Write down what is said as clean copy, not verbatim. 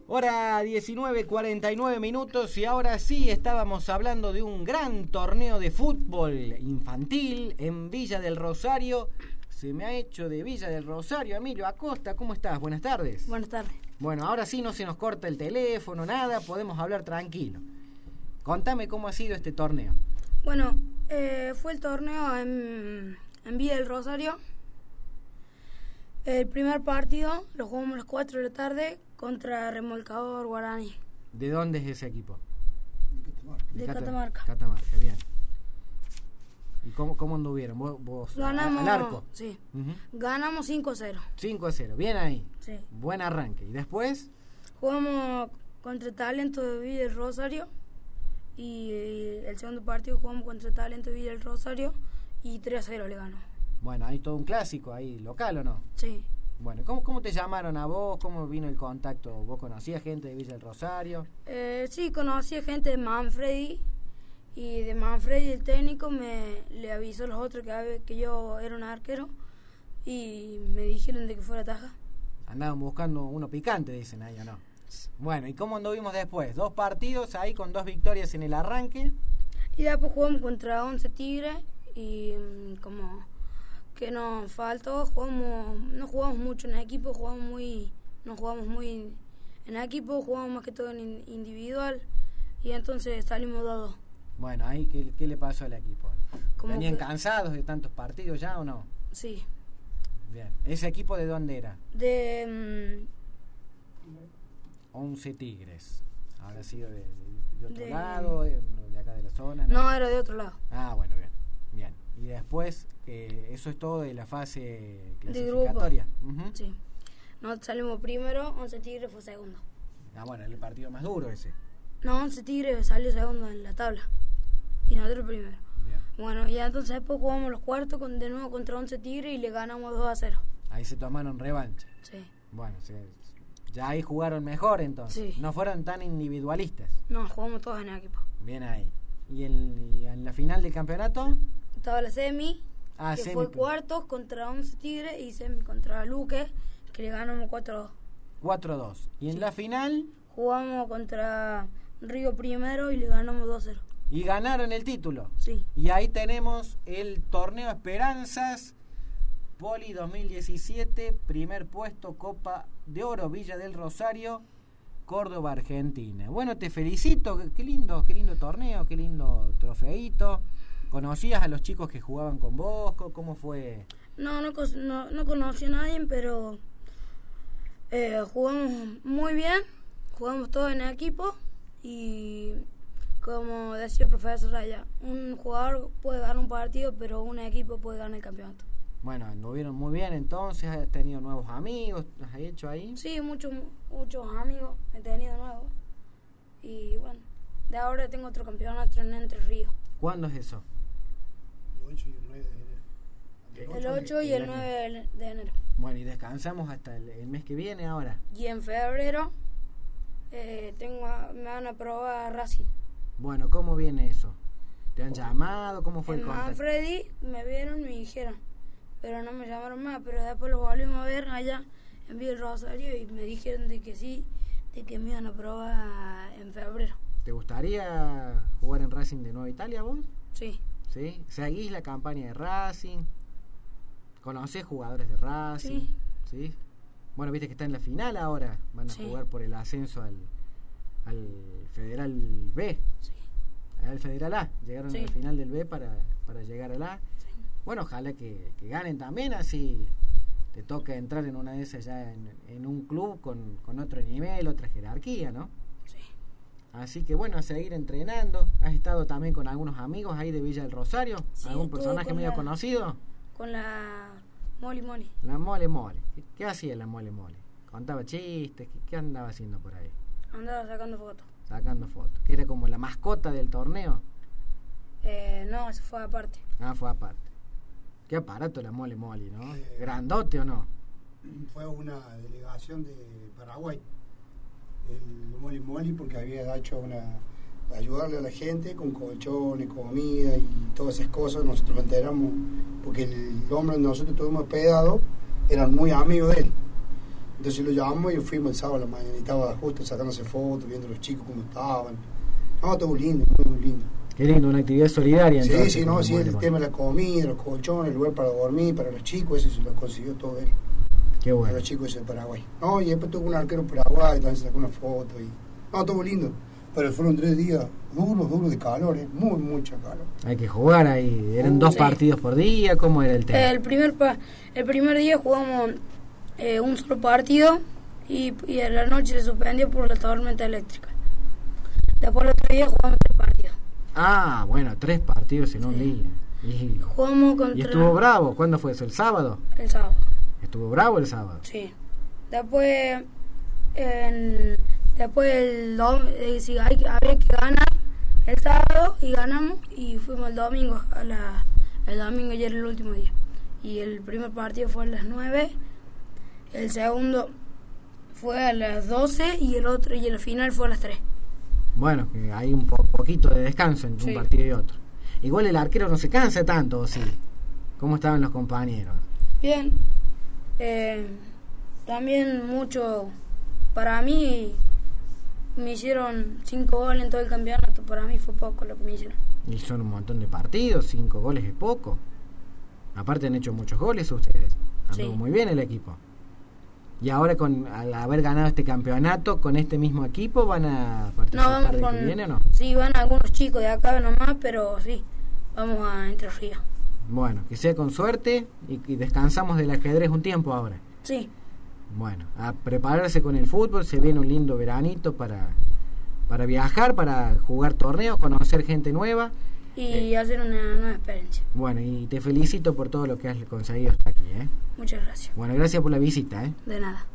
Hora 19:49 minutos y ahora sí estábamos hablando de un gran torneo de fútbol infantil en Villa del Rosario. Se me ha hecho de Villa del Rosario, Emilio Acosta, ¿cómo estás? Buenas tardes. Buenas tardes. Bueno, ahora sí no se nos corta el teléfono, nada, podemos hablar tranquilo. Contame cómo ha sido este torneo. Bueno, fue el torneo en Villa del Rosario. El primer partido lo jugamos a las 4 de la tarde contra Remolcador Guaraní. ¿De dónde es ese equipo? De Catamarca. Catamarca, bien. ¿Y cómo anduvieron? ¿Vos ganamos, al arco? Sí. Uh-huh. Ganamos 5-0. 5-0, bien ahí. Sí. Buen arranque. ¿Y después? Jugamos contra Talento de Villa del Rosario. Y el segundo partido jugamos contra Talento de Villa del Rosario y 3-0 le ganó. Bueno, hay todo un clásico ahí, local, ¿o no? Sí. Bueno, ¿cómo te llamaron a vos? ¿Cómo vino el contacto? ¿Vos conocías gente de Villa del Rosario? Sí, conocí gente de Manfredi. Y de Manfredi, el técnico, le avisó a los otros que yo era un arquero. Y me dijeron de que fuera taja. Andaban buscando uno picante, dicen ahí, ¿o no? Bueno, ¿y cómo anduvimos después? 2 partidos ahí con 2 victorias en el arranque. Y después jugamos contra 11 Tigres. Y como que nos faltó, no jugamos mucho en equipo, no jugamos muy en equipo, jugamos más que todo en individual y entonces salimos 2-2. Bueno, ahí ¿qué le pasó al equipo? ¿Venían cansados de tantos partidos ya o no? Sí. Bien, ¿ese equipo de dónde era? De 11 Tigres. ¿Habrá sido de otro lado, de acá de la zona? No, era de otro lado. Ah, bueno, bien. Y después, eso es todo de la fase De clasificatoria. grupo. Uh-huh. Sí. Nosotros salimos primero, 11 Tigres fue segundo. Ah, bueno, el partido más duro ese. No, 11 Tigres salió segundo en la tabla. Y nosotros primero. Bien. Bueno, y entonces después jugamos los cuartos de nuevo contra 11 Tigres y le ganamos 2-0. Ahí se tomaron revancha. Sí. Bueno, ya ahí jugaron mejor entonces. Sí. No fueron tan individualistas. No, jugamos todos en equipo. Bien ahí. ¿Y en la final del campeonato? Estaba la semi, que semi, fue cuartos contra 11 Tigres y semi contra Luque, que le ganamos 4-2. 4-2. ¿Y en la final? Jugamos contra Río primero y le ganamos 2-0. ¿Y ganaron el título? Sí. Y ahí tenemos el torneo Esperanzas Poli 2017, primer puesto, Copa de Oro, Villa del Rosario, Córdoba, Argentina. Bueno, te felicito, qué lindo torneo, qué lindo trofeito. ¿Conocías a los chicos que jugaban con vos? ¿Cómo fue? No conocí a nadie, pero jugamos muy bien, jugamos todos en equipo y como decía el profesor Raya, un jugador puede ganar un partido, pero un equipo puede ganar el campeonato. Bueno, anduvieron muy bien entonces, has tenido nuevos amigos, ¿has hecho ahí? Sí, muchos amigos he tenido nuevos. Y bueno, de ahora tengo otro campeonato en Entre Ríos. ¿Cuándo es eso? El 8 y el 9 de enero. El 8 y el 9 de enero. Bueno, y descansamos hasta el mes que viene ahora. Y en febrero me van a probar Racing. Bueno, ¿cómo viene eso? ¿Te han llamado? ¿Cómo fue el contacto? Manfredi me vieron y me dijeron, pero no me llamaron más, pero después los volvimos a ver allá en Villa del Rosario y me dijeron de que sí, de que me iban a probar en febrero. ¿Te gustaría jugar en Racing de Nueva Italia vos? Sí. ¿Sí? ¿Seguís la campaña de Racing? ¿Conocés jugadores de Racing? Sí. ¿Sí? Bueno, viste que está en la final ahora, van a jugar por el ascenso al Federal B. Sí. Al Federal A, llegaron al final del B para llegar al A. Sí. Bueno, ojalá que ganen también, así te toca entrar en una de esas ya en un club con otro nivel, otra jerarquía, ¿no? Sí. Así que bueno, a seguir entrenando. ¿Has estado también con algunos amigos ahí de Villa del Rosario? Sí, ¿Algún personaje medio conocido? Con la Moli Moli. La Mole Mole. ¿Qué hacía la Mole Mole? ¿Contaba chistes? ¿Qué andaba haciendo por ahí? Andaba sacando fotos. Sacando fotos. ¿Que era como la mascota del torneo? No, eso fue aparte. Ah, fue aparte. Qué aparato la Mole Mole, ¿no? ¿Grandote o no? Fue una delegación de Paraguay, el Moli Moli, porque había hecho ayudarle a la gente con colchones, comida y todas esas cosas. Nosotros nos enteramos, porque el hombre que nosotros tuvimos hospedado eran muy amigos de él. Entonces lo llamamos y fuimos el sábado a la mañana y estaba justo sacándose fotos, viendo a los chicos cómo estaban. No, estuvo lindo, muy lindo. Qué lindo, una actividad solidaria. Sí, entonces, sí, no, sí, el tema de la comida, los colchones, el lugar para dormir, para los chicos, eso se lo consiguió todo él. Qué bueno. Para los chicos de Paraguay. No, y después tuvo un arquero paraguay, también se sacó una foto y... No, estuvo lindo. Pero fueron 3 días duros de calor, mucha calor. Hay que jugar ahí. ¿Eran 2 partidos por día? ¿Cómo era el tema? El primer día jugamos un solo partido y en la noche se suspendió por la tormenta eléctrica. Después el otro día jugamos 3 partidos. Ah, bueno, 3 partidos en un día. Jugamos contra... ¿Y estuvo bravo? ¿Cuándo fue eso? ¿El sábado? El sábado. ¿Estuvo bravo el sábado? Sí. Después sí, había que ganar el sábado y ganamos y fuimos el domingo. El domingo ya era el último día. Y el primer partido fue a las 9, el segundo fue a las 12 y el final fue a las 3. Bueno, que hay un poquito de descanso entre un partido y otro. Igual el arquero no se cansa tanto, ¿o sí? ¿Cómo estaban los compañeros? Bien. También mucho, para mí, me hicieron 5 goles en todo el campeonato. Para mí fue poco lo que me hicieron. Y son un montón de partidos, 5 goles es poco. Aparte han hecho muchos goles ustedes. Anduvo muy bien el equipo. Y ahora al haber ganado este campeonato, con este mismo equipo, ¿van a participar el que viene o no? Sí, van algunos chicos de acá nomás, pero sí, vamos a Entre Ríos. Bueno, que sea con suerte y descansamos del ajedrez un tiempo ahora. Sí. Bueno, a prepararse con el fútbol, se viene un lindo veranito para viajar, para jugar torneos, conocer gente nueva. Y hacer una nueva experiencia. Bueno, y te felicito por todo lo que has conseguido hasta aquí, ¿eh? Muchas gracias. Bueno, gracias por la visita, ¿eh? De nada.